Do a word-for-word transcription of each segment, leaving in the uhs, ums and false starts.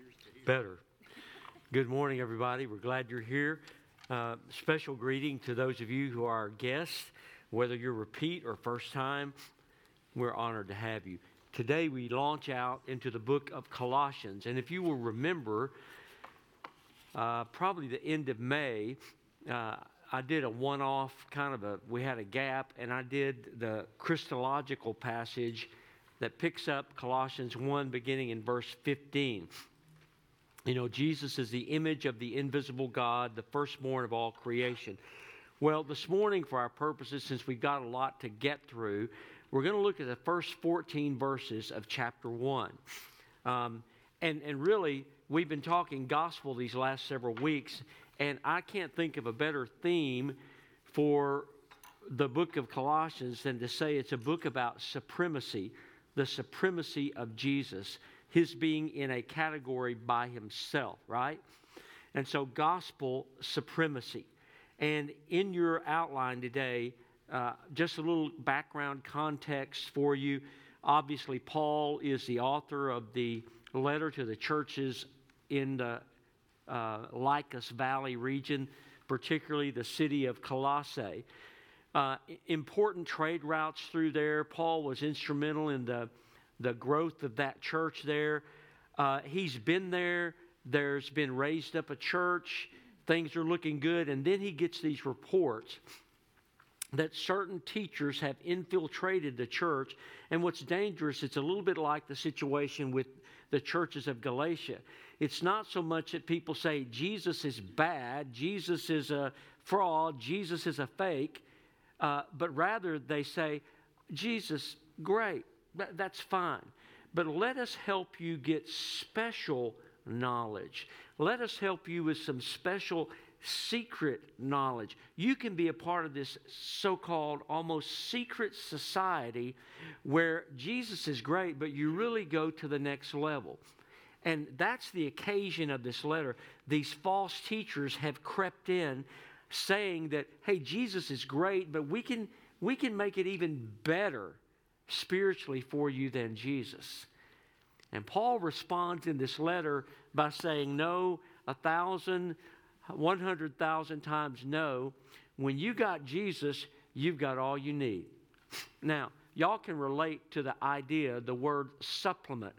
Better. Good morning, everybody. We're glad you're here. Uh, special greeting to those of you who are our guests, whether you're repeat or first time. We're honored to have you. Today we launch out into the book of Colossians, and if you will remember, uh, probably the end of May, uh, I did a one-off kind of a, we had a gap, and I did the Christological passage that picks up Colossians one beginning in verse fifteen. You know, Jesus is the image of the invisible God, the firstborn of all creation. Well, this morning, for our purposes, since we've got a lot to get through, we're going to look at the first fourteen verses of chapter one. Um, and, and really, we've been talking gospel these last several weeks, and I can't think of a better theme for the book of Colossians than to say it's a book about supremacy, the supremacy of Jesus, his being in a category by himself, right? And so gospel supremacy. And in your outline today, uh, just a little background context for you. Obviously, Paul is the author of the letter to the churches in the uh, Lycus Valley region, particularly the city of Colossae. Uh, important trade routes through there. Paul was instrumental in the the growth of that church there. Uh, he's been there. There's been raised up a church. Things are looking good. And then he gets these reports that certain teachers have infiltrated the church. And what's dangerous, it's a little bit like the situation with the churches of Galatia. It's not so much that people say Jesus is bad, Jesus is a fraud, Jesus is a fake, uh, but rather they say, Jesus, great. That's fine. But let us help you get special knowledge. Let us help you with some special secret knowledge. You can be a part of this so-called almost secret society where Jesus is great, but you really go to the next level. And that's the occasion of this letter. These false teachers have crept in saying that, hey, Jesus is great, but we can we can make it even better spiritually for you than Jesus. And Paul responds in this letter by saying, no, a thousand, one hundred thousand times no. When you got Jesus, you've got all you need. Now, y'all can relate to the idea, the word supplement,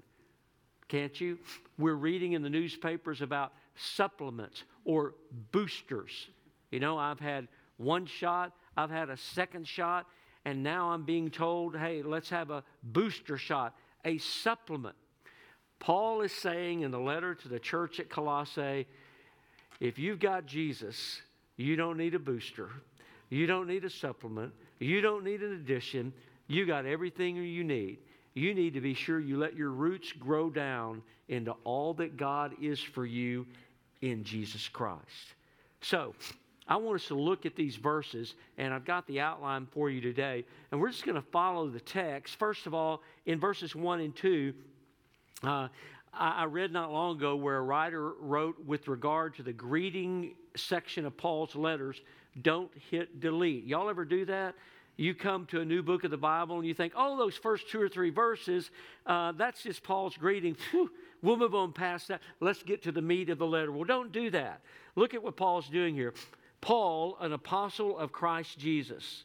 can't you? We're reading in the newspapers about supplements or boosters. You know, I've had one shot, I've had a second shot, and now I'm being told, hey, let's have a booster shot, a supplement. Paul is saying in the letter to the church at Colossae, if you've got Jesus, you don't need a booster. You don't need a supplement. You don't need an addition. You got everything you need. You need to be sure you let your roots grow down into all that God is for you in Jesus Christ. So, I want us to look at these verses, and I've got the outline for you today. And we're just going to follow the text. First of all, in verses one and two, uh, I, I read not long ago where a writer wrote with regard to the greeting section of Paul's letters, don't hit delete. Y'all ever do that? You come to a new book of the Bible and you think, oh, those first two or three verses, uh, that's just Paul's greeting. Whew, we'll move on past that. Let's get to the meat of the letter. Well, don't do that. Look at what Paul's doing here. Paul, an apostle of Christ Jesus,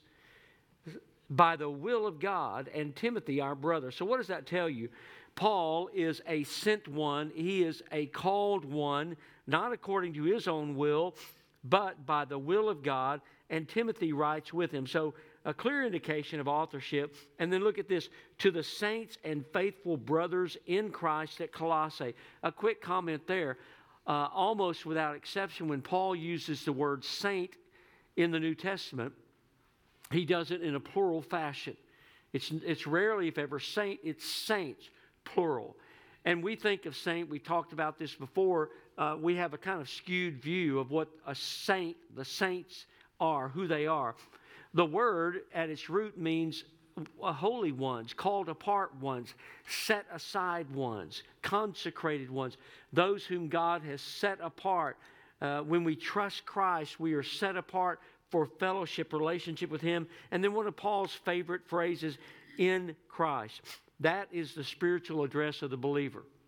by the will of God, and Timothy, our brother. So what does that tell you? Paul is a sent one. He is a called one, not according to his own will, but by the will of God. And Timothy writes with him. So a clear indication of authorship. And then look at this. To the saints and faithful brothers in Christ at Colossae. A quick comment there. Uh, almost without exception, when Paul uses the word saint in the New Testament, he does it in a plural fashion. It's, it's rarely, if ever, saint, it's saints, plural. And we think of saint, we talked about this before, uh, we have a kind of skewed view of what a saint, the saints are, who they are. The word at its root means holy ones, called apart ones, set aside ones, consecrated ones, those whom God has set apart. Uh, when we trust Christ, we are set apart for fellowship, relationship with Him. And then one of Paul's favorite phrases, in Christ. That is the spiritual address of the believer.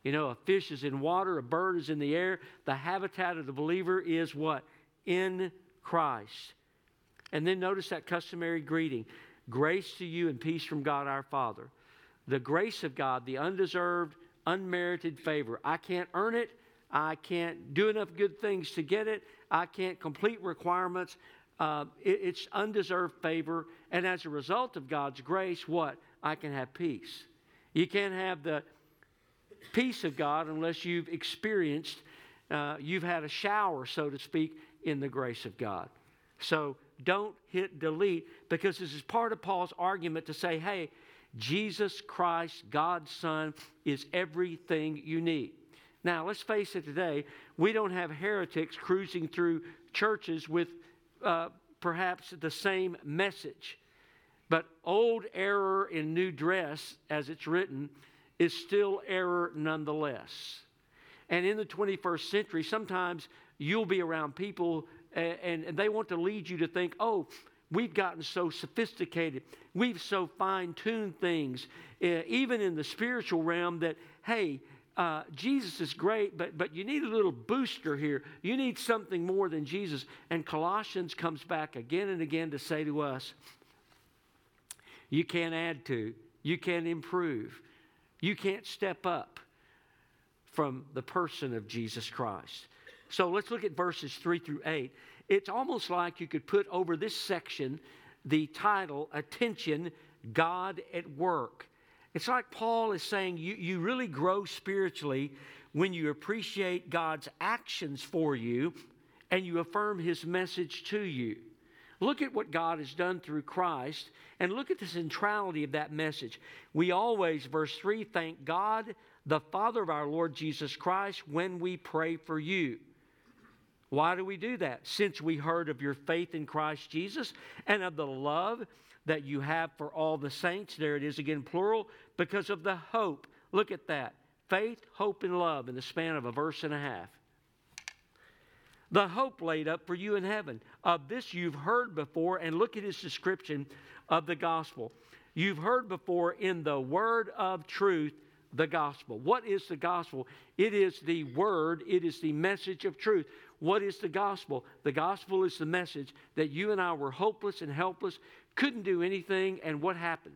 You know, a fish is in water, a bird is in the air. The habitat of the believer is what? In Christ. And then notice that customary greeting. Grace to you and peace from God our Father. The grace of God, the undeserved, unmerited favor. I can't earn it. I can't do enough good things to get it. I can't complete requirements. Uh, it, it's undeserved favor. And as a result of God's grace, what? I can have peace. You can't have the peace of God unless you've experienced, uh, you've had a shower, so to speak, in the grace of God. So don't hit delete, because this is part of Paul's argument to say, hey, Jesus Christ, God's Son, is everything you need. Now, let's face it today, we don't have heretics cruising through churches with uh, perhaps the same message. But old error in new dress, as it's written, is still error nonetheless. And in the twenty-first century, sometimes you'll be around people and, and, and they want to lead you to think, oh, we've gotten so sophisticated. We've so fine-tuned things, uh, even in the spiritual realm, that, hey, uh, Jesus is great, but, but you need a little booster here. You need something more than Jesus. And Colossians comes back again and again to say to us, you can't add to, you can't improve, you can't step up from the person of Jesus Christ. So let's look at verses three through eight. It's almost like you could put over this section the title, Attention, God at Work. It's like Paul is saying you, you really grow spiritually when you appreciate God's actions for you and you affirm His message to you. Look at what God has done through Christ and look at the centrality of that message. We always, verse three, thank God, the Father of our Lord Jesus Christ, when we pray for you. Why do we do that? Since we heard of your faith in Christ Jesus and of the love that you have for all the saints. There it is again, plural, because of the hope. Look at that. Faith, hope, and love in the span of a verse and a half. The hope laid up for you in heaven. Of this you've heard before, and look at his description of the gospel. You've heard before in the word of truth, the gospel. What is the gospel? It is the word, it is the message of truth. What is the gospel? The gospel is the message that you and I were hopeless and helpless, couldn't do anything, and what happened?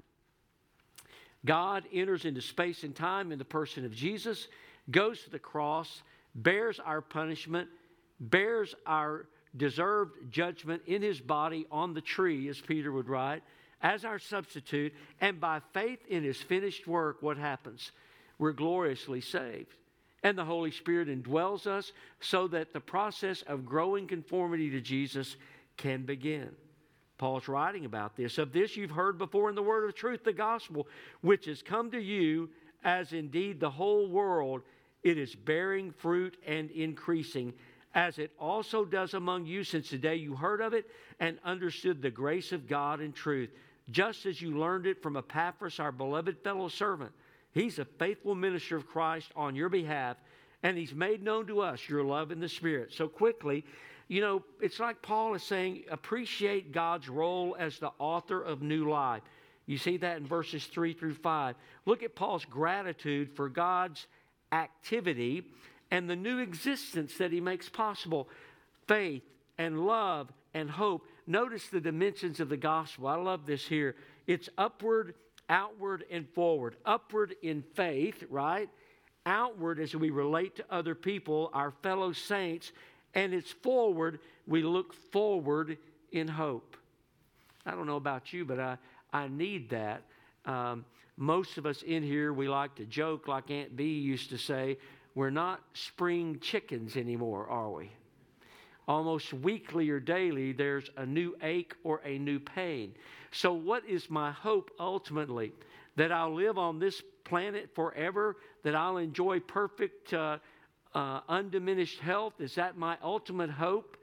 God enters into space and time in the person of Jesus, goes to the cross, bears our punishment, bears our deserved judgment in His body on the tree, as Peter would write, as our substitute, and by faith in His finished work, what happens? We're gloriously saved. And the Holy Spirit indwells us so that the process of growing conformity to Jesus can begin. Paul's writing about this. Of this you've heard before in the word of truth, the gospel, which has come to you, as indeed the whole world, it is bearing fruit and increasing, as it also does among you since the day you heard of it and understood the grace of God in truth, just as you learned it from Epaphras, our beloved fellow servant. He's a faithful minister of Christ on your behalf, and he's made known to us your love in the Spirit. So quickly, you know, it's like Paul is saying, appreciate God's role as the author of new life. You see that in verses three through five. Look at Paul's gratitude for God's activity and the new existence that he makes possible. Faith and love and hope. Notice the dimensions of the gospel. I love this here. It's upward, outward, and forward. Upward in faith, right? Outward as we relate to other people, our fellow saints. And it's forward, we look forward in hope. I don't know about you, but I, I need that. Um, most of us in here, we like to joke like Aunt Bee used to say, we're not spring chickens anymore, are we? Almost weekly or daily, there's a new ache or a new pain. So what is my hope ultimately? That I'll live on this planet forever? That I'll enjoy perfect uh, Uh, undiminished health? Is that my ultimate hope?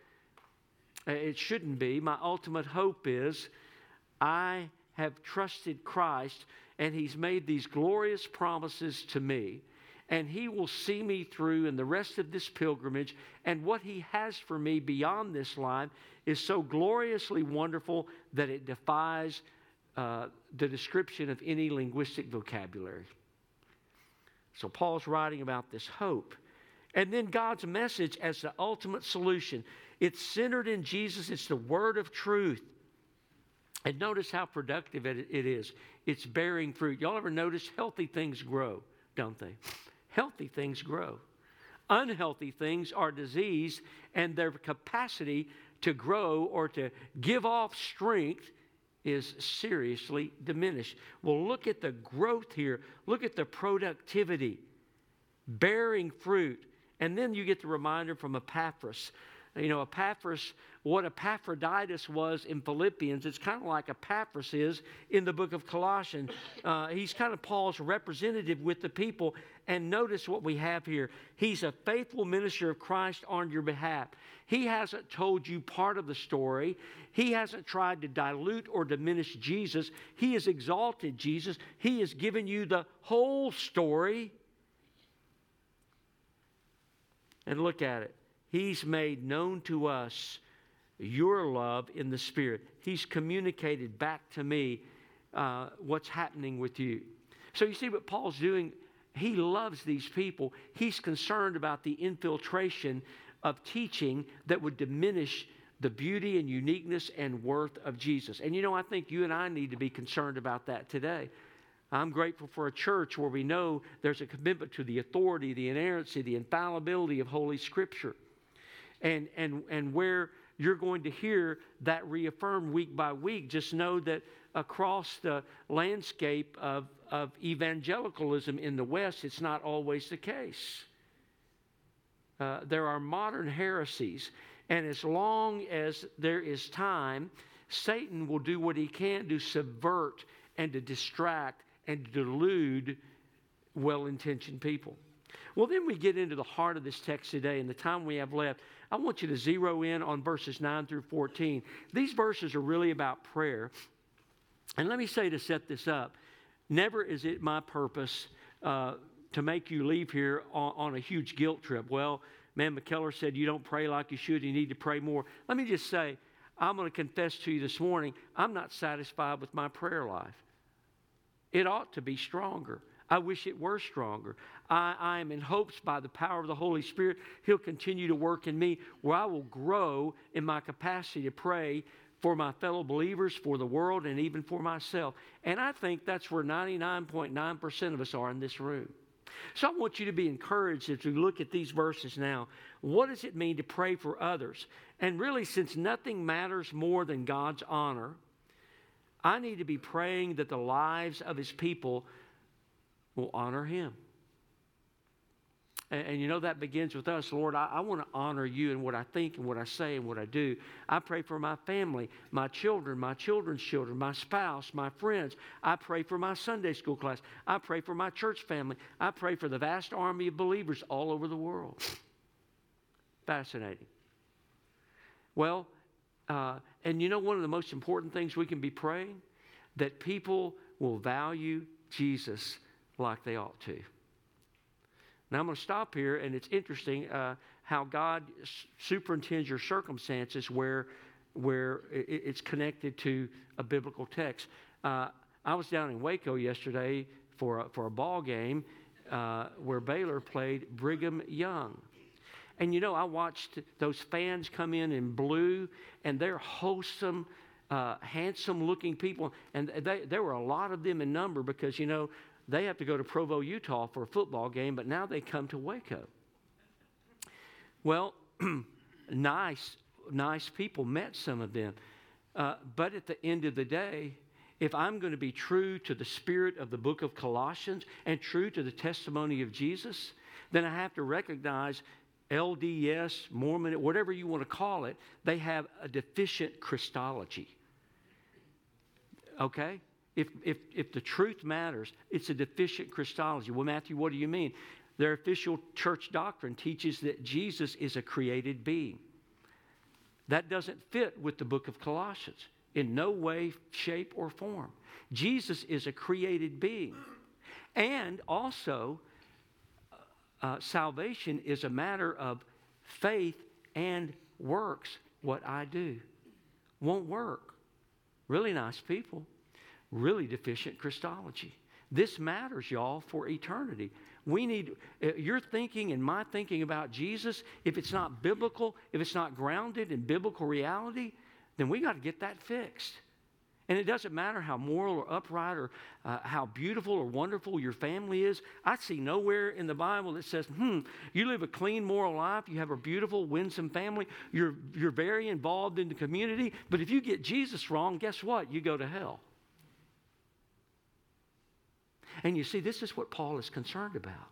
It shouldn't be. My ultimate hope is I have trusted Christ and He's made these glorious promises to me, and He will see me through in the rest of this pilgrimage, and what He has for me beyond this life is so gloriously wonderful that it defies uh, the description of any linguistic vocabulary. So Paul's writing about this hope. And then God's message as the ultimate solution. It's centered in Jesus. It's the word of truth. And notice how productive it, it is. It's bearing fruit. Y'all ever notice healthy things grow, don't they? Healthy things grow. Unhealthy things are diseased, and their capacity to grow or to give off strength is seriously diminished. Well, look at the growth here. Look at the productivity, bearing fruit. And then you get the reminder from Epaphras. You know, Epaphras, what Epaphroditus was in Philippians, it's kind of like Epaphras is in the book of Colossians. Uh, he's kind of Paul's representative with the people. And notice what we have here. He's a faithful minister of Christ on your behalf. He hasn't told you part of the story. He hasn't tried to dilute or diminish Jesus. He has exalted Jesus. He has given you the whole story. And look at it. He's made known to us your love in the Spirit. He's communicated back to me uh, what's happening with you. So you see what Paul's doing? He loves these people. He's concerned about the infiltration of teaching that would diminish the beauty and uniqueness and worth of Jesus. And you know, I think you and I need to be concerned about that today. I'm grateful for a church where we know there's a commitment to the authority, the inerrancy, the infallibility of Holy Scripture. And, and, and where you're going to hear that reaffirmed week by week, just know that across the landscape of, of evangelicalism in the West, it's not always the case. Uh, there are modern heresies, and as long as there is time, Satan will do what he can to subvert and to distract and to delude well-intentioned people. Well, then we get into the heart of this text today, and the time we have left, I want you to zero in on verses nine through fourteen. These verses are really about prayer. And let me say to set this up, never is it my purpose uh, to make you leave here on, on a huge guilt trip. Well, man, McKellar said you don't pray like you should. You need to pray more. Let me just say, I'm going to confess to you this morning, I'm not satisfied with my prayer life. It ought to be stronger. I wish it were stronger. I, I am in hopes by the power of the Holy Spirit, He'll continue to work in me where I will grow in my capacity to pray for my fellow believers, for the world, and even for myself. And I think that's where ninety-nine point nine percent of us are in this room. So I want you to be encouraged as we look at these verses now. What does it mean to pray for others? And really, since nothing matters more than God's honor, I need to be praying that the lives of His people will honor Him. And, and you know, that begins with us. Lord, I, I want to honor You in what I think and what I say and what I do. I pray for my family, my children, my children's children, my spouse, my friends. I pray for my Sunday school class. I pray for my church family. I pray for the vast army of believers all over the world. Fascinating. Well, uh, and you know one of the most important things we can be praying? That people will value Jesus like they ought to. Now I'm going to stop here, and it's interesting uh, how God superintends your circumstances where, where it's connected to a biblical text. Uh, I was down in Waco yesterday for a, for a ball game uh, where Baylor played Brigham Young. And you know, I watched those fans come in in blue, and they're wholesome, uh, handsome-looking people. And they, there were a lot of them in number because, you know, they have to go to Provo, Utah for a football game, but now they come to Waco. Well, nice, nice people, met some of them. Uh, but at the end of the day, if I'm going to be true to the spirit of the book of Colossians and true to the testimony of Jesus, then I have to recognize L D S, Mormon, whatever you want to call it, they have a deficient Christology. Okay? If, if, if the truth matters, it's a deficient Christology. Well, Matthew, what do you mean? Their official church doctrine teaches that Jesus is a created being. That doesn't fit with the book of Colossians in no way, shape, or form. Jesus is a created being. And also, uh, salvation is a matter of faith and works. What I do won't work. Really nice people. Really deficient Christology. This matters, y'all, for eternity. We need, uh, your thinking and my thinking about Jesus, if it's not biblical, if it's not grounded in biblical reality, then we got to get that fixed. And it doesn't matter how moral or upright or uh, how beautiful or wonderful your family is. I see nowhere in the Bible that says, hmm, you live a clean moral life, you have a beautiful, winsome family, you're, you're very involved in the community, but if you get Jesus wrong, guess what? You go to hell. And you see, this is what Paul is concerned about.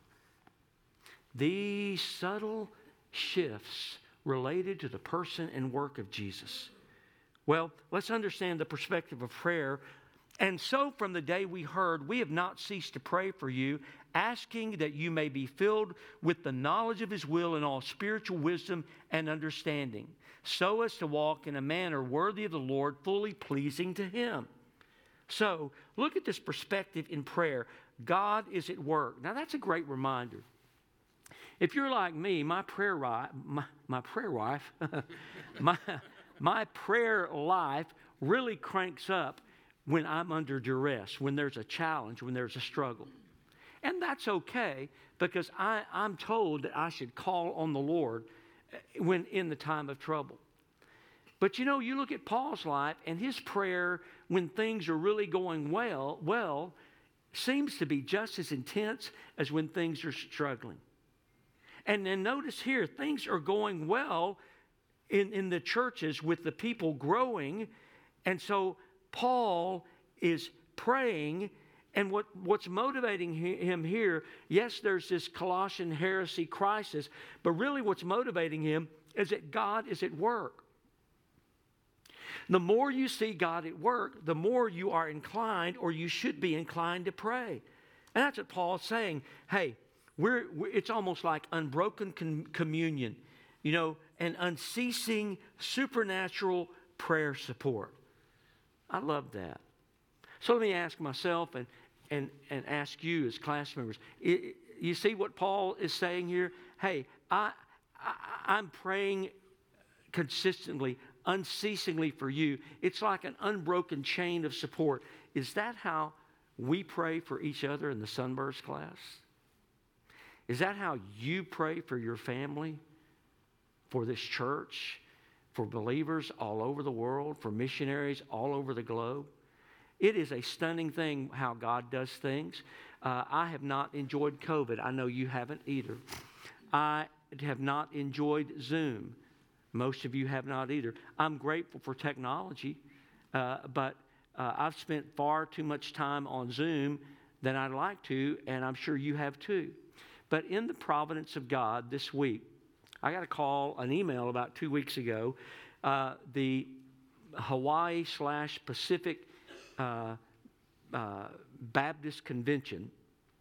These subtle shifts related to the person and work of Jesus. Well, let's understand the perspective of prayer. And so from the day we heard, we have not ceased to pray for you, asking that you may be filled with the knowledge of His will and all spiritual wisdom and understanding, so as to walk in a manner worthy of the Lord, fully pleasing to Him. So, look at this perspective in prayer. God is at work. Now, that's a great reminder. If you're like me, my prayer life, my, my prayer life, my, my prayer life really cranks up when I'm under duress, when there's a challenge, when there's a struggle. And that's okay, because I, I'm told that I should call on the Lord when in the time of trouble. But you know, you look at Paul's life, and his prayer when things are really going well, well, seems to be just as intense as when things are struggling. And then notice here, things are going well in, in the churches with the people growing. And so Paul is praying, and what, what's motivating him here, yes, there's this Colossian heresy crisis, but really what's motivating him is that God is at work. The more you see God at work, the more you are inclined, or you should be inclined, to pray. And that's what Paul's saying. Hey, we're, we're it's almost like unbroken com- communion, you know, and unceasing supernatural prayer support. I love that. So let me ask myself and and and ask you as class members. It, you see what Paul is saying here? Hey, I, I I'm praying consistently, unceasingly for you. It's like an unbroken chain of support. Is that how we pray for each other in the Sunburst class? Is that how you pray for your family, for this church, for believers all over the world, for missionaries all over the globe? It is a stunning thing how God does things. Uh, I have not enjoyed COVID. I know you haven't either. I have not enjoyed Zoom. Most of you have not either. I'm grateful for technology, uh, but uh, I've spent far too much time on Zoom than I'd like to, and I'm sure you have too. But in the providence of God this week, I got a call, an email about two weeks ago. Uh, the Hawaii slash Pacific uh, uh, Baptist Convention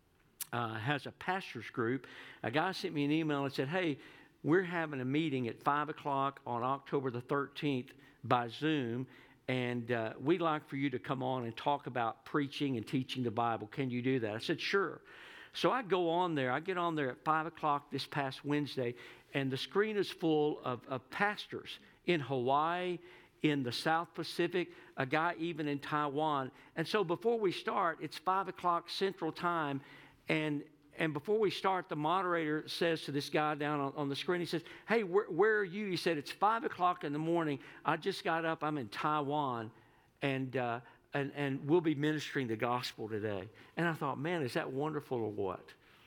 uh, has a pastors group. A guy sent me an email and said, hey, we're having a meeting at five o'clock on October the thirteenth by Zoom, and uh, we'd like for you to come on and talk about preaching and teaching the Bible. Can you do that? I said, sure. So I go on there. I get on there at five o'clock this past Wednesday, and the screen is full of, of pastors in Hawaii, in the South Pacific, a guy even in Taiwan. And so before we start, it's five o'clock Central Time, and And before we start, the moderator says to this guy down on, on the screen, he says, hey, where, where are you? He said, it's five o'clock in the morning. I just got up. I'm in Taiwan, and, uh, and, and we'll be ministering the gospel today. And I thought, man, is that wonderful or what?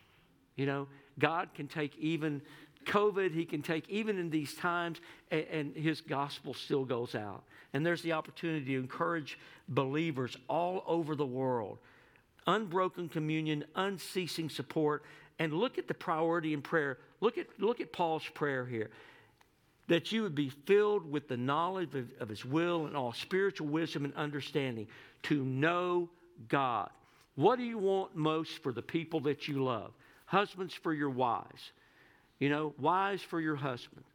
You know, God can take even COVID, He can take even in these times, and, and His gospel still goes out. And there's the opportunity to encourage believers all over the world. Unbroken communion, unceasing support. And look at the priority in prayer. Look at, look at Paul's prayer here. That you would be filled with the knowledge of, of His will and all spiritual wisdom and understanding, to know God. What do you want most for the people that you love? Husbands, for your wives. You know, wives for your husband.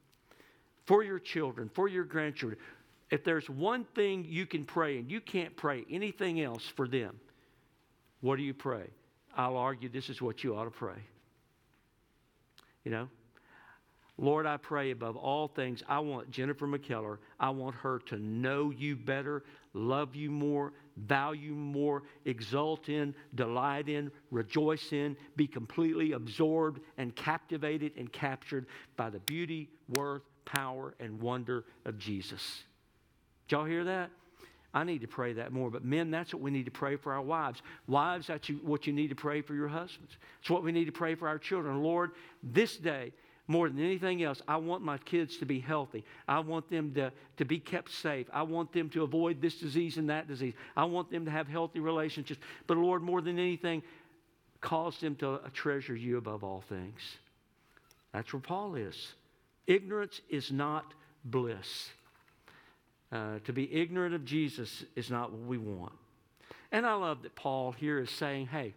For your children, for your grandchildren. If there's one thing you can pray, and you can't pray anything else for them, what do you pray? I'll argue this is what you ought to pray. You know, Lord, I pray above all things, I want Jennifer McKellar, I want her to know you better, love you more, value more, exult in, delight in, rejoice in, be completely absorbed and captivated and captured by the beauty, worth, power, and wonder of Jesus. Did y'all hear that? I need to pray that more. But men, that's what we need to pray for our wives. Wives, that's you, what you need to pray for your husbands. It's what we need to pray for our children. Lord, this day, more than anything else, I want my kids to be healthy. I want them to, to be kept safe. I want them to avoid this disease and that disease. I want them to have healthy relationships. But Lord, more than anything, cause them to treasure you above all things. That's where Paul is. Ignorance is not bliss. Uh, to be ignorant of Jesus is not what we want. And I love that Paul here is saying, hey,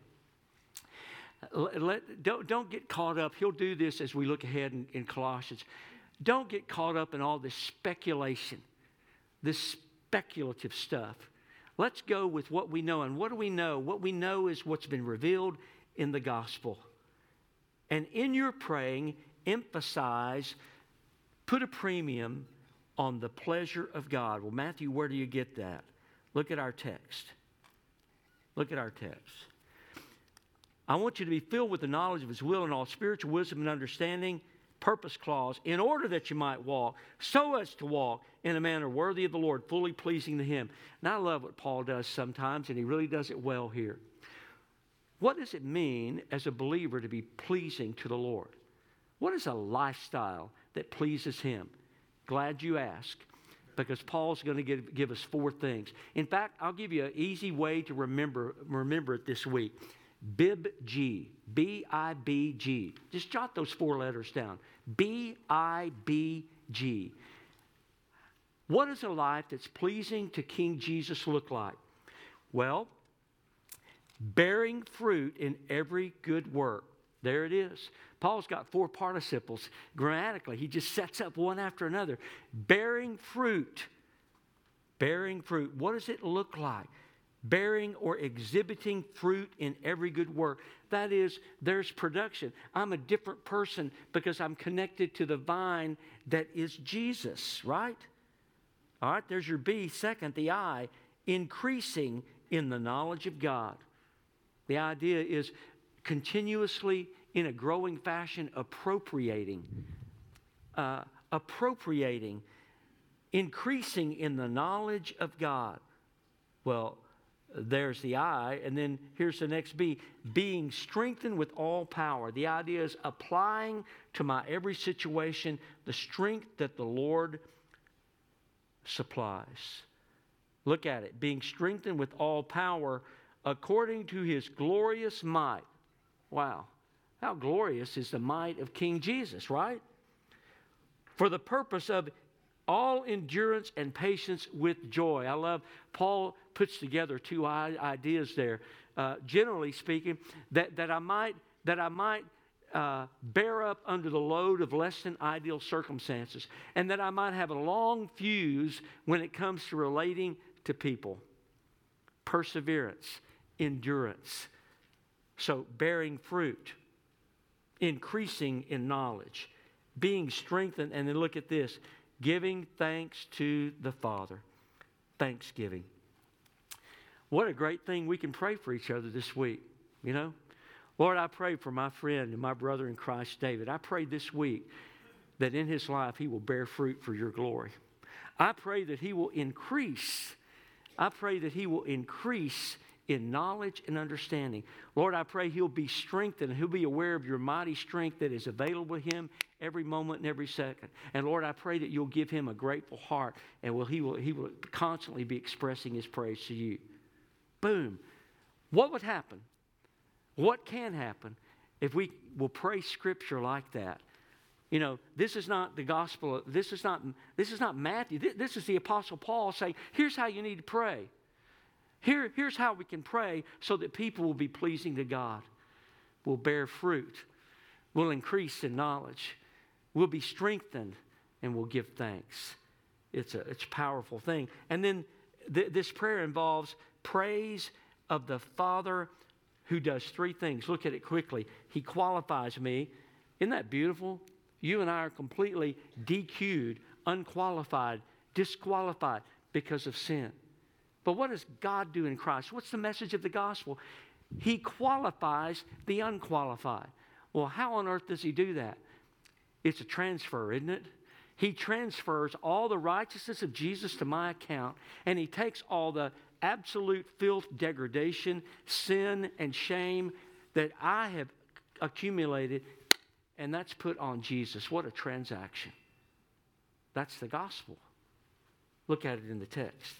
let, let, don't, don't get caught up. He'll do this as we look ahead in, in Colossians. Don't get caught up in all this speculation, this speculative stuff. Let's go with what we know. And what do we know? What we know is what's been revealed in the gospel. And in your praying, emphasize, put a premium on the pleasure of God. Well, Matthew, where do you get that? Look at our text. Look at our text. I want you to be filled with the knowledge of His will and all spiritual wisdom and understanding. Purpose clause, in order that you might walk, so as to walk in a manner worthy of the Lord, fully pleasing to Him. And I love what Paul does sometimes, and he really does it well here. What does it mean as a believer to be pleasing to the Lord? What is a lifestyle that pleases Him? Glad you asked, because Paul's going to give, give us four things. In fact, I'll give you an easy way to remember, remember it this week. B I B G. B I B G. Just jot those four letters down. B I B G. What does a life that's pleasing to King Jesus look like? Well, bearing fruit in every good work. There it is. Paul's got four participles. Grammatically, he just sets up one after another. Bearing fruit. Bearing fruit. What does it look like? Bearing or exhibiting fruit in every good work. That is, there's production. I'm a different person because I'm connected to the vine that is Jesus, right? All right, there's your B. Second, the I, increasing in the knowledge of God. The idea is continuously, in a growing fashion, appropriating, uh, appropriating, increasing in the knowledge of God. Well, there's the I, and then here's the next B, being strengthened with all power. The idea is applying to my every situation the strength that the Lord supplies. Look at it, being strengthened with all power according to His glorious might. Wow. How glorious is the might of King Jesus, right? For the purpose of all endurance and patience with joy. I love Paul puts together two ideas there. Uh, generally speaking, that, that I might that I might uh, bear up under the load of less than ideal circumstances, and that I might have a long fuse when it comes to relating to people. Perseverance, endurance. So bearing fruit, increasing in knowledge, being strengthened, and then look at this, giving thanks to the Father. Thanksgiving. What a great thing we can pray for each other this week, you know. Lord, I pray for my friend and my brother in Christ, David. I pray this week that in his life he will bear fruit for your glory. I pray that he will increase. I pray that he will increase in knowledge and understanding. Lord, I pray he'll be strengthened. He'll be aware of your mighty strength that is available to him every moment and every second. And Lord, I pray that you'll give him a grateful heart, and will he will he will constantly be expressing his praise to you. Boom. What would happen? What can happen if we will pray Scripture like that? You know, this is not the gospel. This is not, this is not Matthew. This, this is the Apostle Paul saying, here's how you need to pray. Here, here's how we can pray so that people will be pleasing to God. Will bear fruit. Will increase in knowledge. Will be strengthened, and will give thanks. It's a, it's a powerful thing. And then th- this prayer involves praise of the Father who does three things. Look at it quickly. He qualifies me. Isn't that beautiful? You and I are completely D Q'd, unqualified, disqualified because of sin. But what does God do in Christ? What's the message of the gospel? He qualifies the unqualified. Well, how on earth does he do that? It's a transfer, isn't it? He transfers all the righteousness of Jesus to my account, and he takes all the absolute filth, degradation, sin, and shame that I have accumulated, and that's put on Jesus. What a transaction. That's the gospel. Look at it in the text.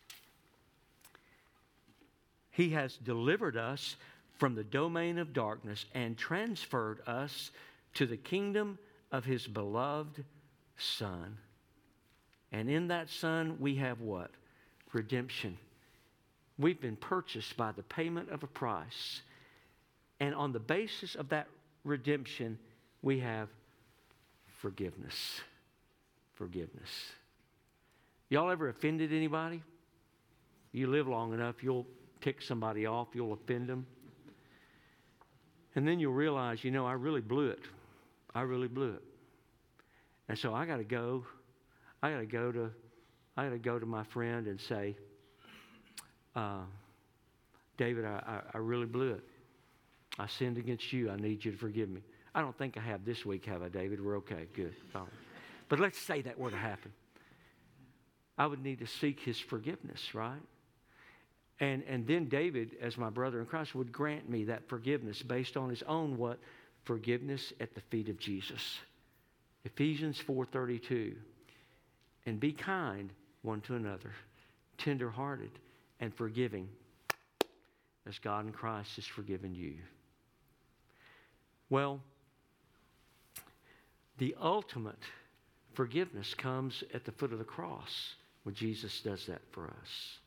He has delivered us from the domain of darkness and transferred us to the kingdom of his beloved Son. And in that Son we have what? Redemption. We've been purchased by the payment of a price. And on the basis of that redemption, we have forgiveness. Forgiveness. Y'all ever offended anybody? You live long enough, you'll tick somebody off, you'll offend them. And then you'll realize, you know, I really blew it. I really blew it. And so I got to go. I got to go to. I got to go to my friend and say, uh, David, I, I, I really blew it. I sinned against you. I need you to forgive me. I don't think I have this week, have I, David? We're okay. Good. All right. But let's say that were to happen. I would need to seek his forgiveness, right? And and then David, as my brother in Christ, would grant me that forgiveness based on his own what? Forgiveness at the feet of Jesus. Ephesians four thirty-two. And be kind one to another, tender-hearted and forgiving, as God in Christ has forgiven you. Well, the ultimate forgiveness comes at the foot of the cross when Jesus does that for us.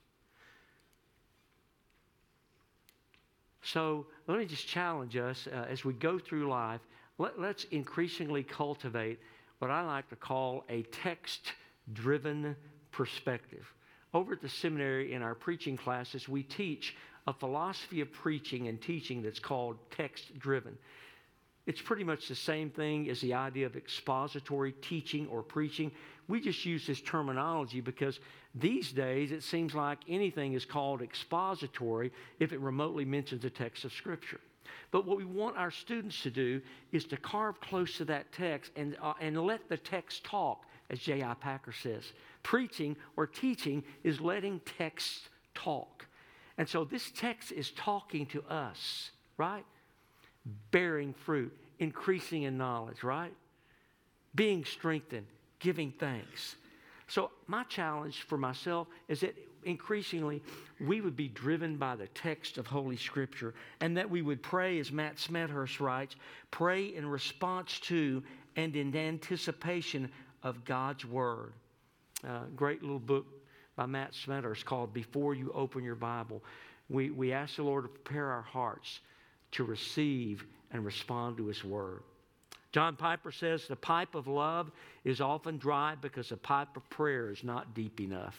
So let me just challenge us uh, as we go through life, let, let's increasingly cultivate what I like to call a text-driven perspective. Over at the seminary in our preaching classes, we teach a philosophy of preaching and teaching that's called text-driven. It's pretty much the same thing as the idea of expository teaching or preaching. We just use this terminology because these days it seems like anything is called expository if it remotely mentions a text of Scripture. But what we want our students to do is to carve close to that text and, uh, and let the text talk, as J I Packer says. Preaching or teaching is letting text talk. And so this text is talking to us, right? Bearing fruit, increasing in knowledge, right? Being strengthened, giving thanks. So my challenge for myself is that increasingly we would be driven by the text of Holy Scripture, and that we would pray, as Matt Smethurst writes, pray in response to and in anticipation of God's Word. Uh, great little book by Matt Smethurst called Before You Open Your Bible. We, we ask the Lord to prepare our hearts to receive and respond to His Word. John Piper says the pipe of love is often dry because the pipe of prayer is not deep enough.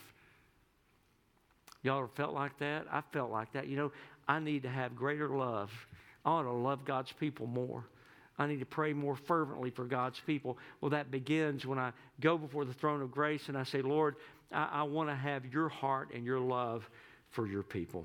Y'all ever felt like that? I felt like that. You know, I need to have greater love. I want to love God's people more. I need to pray more fervently for God's people. Well, that begins when I go before the throne of grace and I say, Lord, I, I want to have your heart and your love for your people.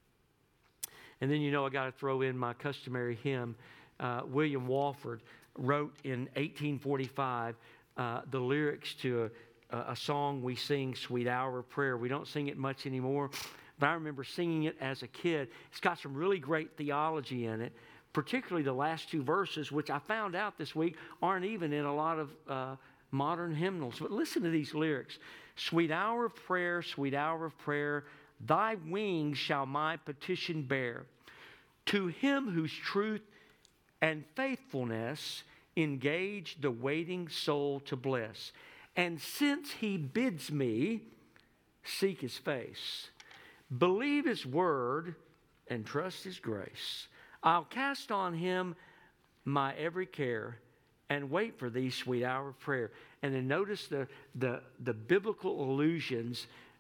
And then, you know, I got to throw in my customary hymn. Uh, William Walford wrote in eighteen forty-five uh, the lyrics to a, a song we sing, Sweet Hour of Prayer. We don't sing it much anymore, but I remember singing it as a kid. It's got some really great theology in it, particularly the last two verses, which I found out this week aren't even in a lot of uh, modern hymnals. But listen to these lyrics. Sweet hour of prayer, sweet hour of prayer, thy wings shall my petition bear. To him whose truth and faithfulness engage the waiting soul to bless. And since he bids me seek his face, believe his word and trust his grace, I'll cast on him my every care and wait for thee, sweet hour of prayer. And then notice the, the, the biblical allusions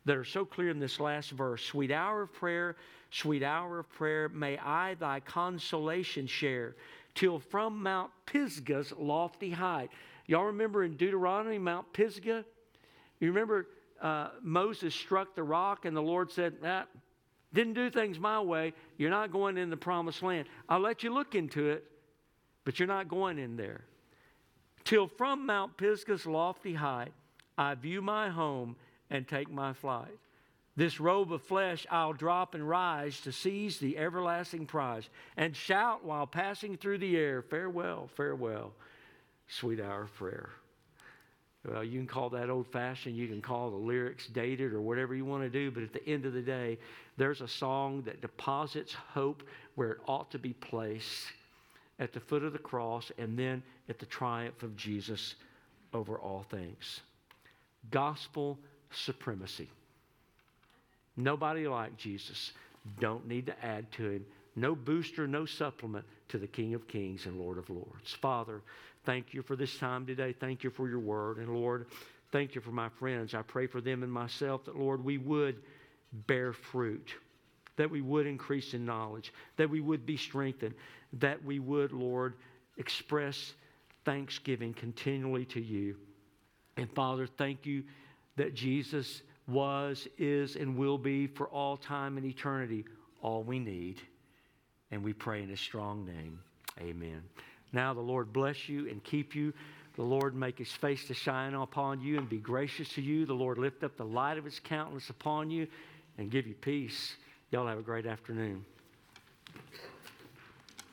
that are so clear in this last verse. Sweet hour of prayer, sweet hour of prayer, may I thy consolation share, till from Mount Pisgah's lofty height. Y'all remember in Deuteronomy, Mount Pisgah? You remember uh, Moses struck the rock and the Lord said, ah, didn't do things my way. You're not going in the promised land. I'll let you look into it, but you're not going in there. Till from Mount Pisgah's lofty height, I view my home and take my flight. This robe of flesh I'll drop and rise to seize the everlasting prize, and shout while passing through the air, farewell, farewell, sweet hour of prayer. Well, you can call that old-fashioned, you can call the lyrics dated or whatever you want to do, but at the end of the day, there's a song that deposits hope where it ought to be placed, at the foot of the cross, and then at the triumph of Jesus over all things. Gospel supremacy. Nobody like Jesus. Don't need to add to him. No booster, no supplement to the King of Kings and Lord of Lords. Father, thank you for this time today. Thank you for your word. And Lord, thank you for my friends. I pray for them and myself that, Lord, we would bear fruit, that we would increase in knowledge, that we would be strengthened, that we would, Lord, express thanksgiving continually to you. And Father, thank you that Jesus was, is, and will be for all time and eternity all we need. And we pray in his strong name. Amen. Now the Lord bless you and keep you. The Lord make his face to shine upon you and be gracious to you. The Lord lift up the light of his countenance upon you and give you peace. Y'all have a great afternoon.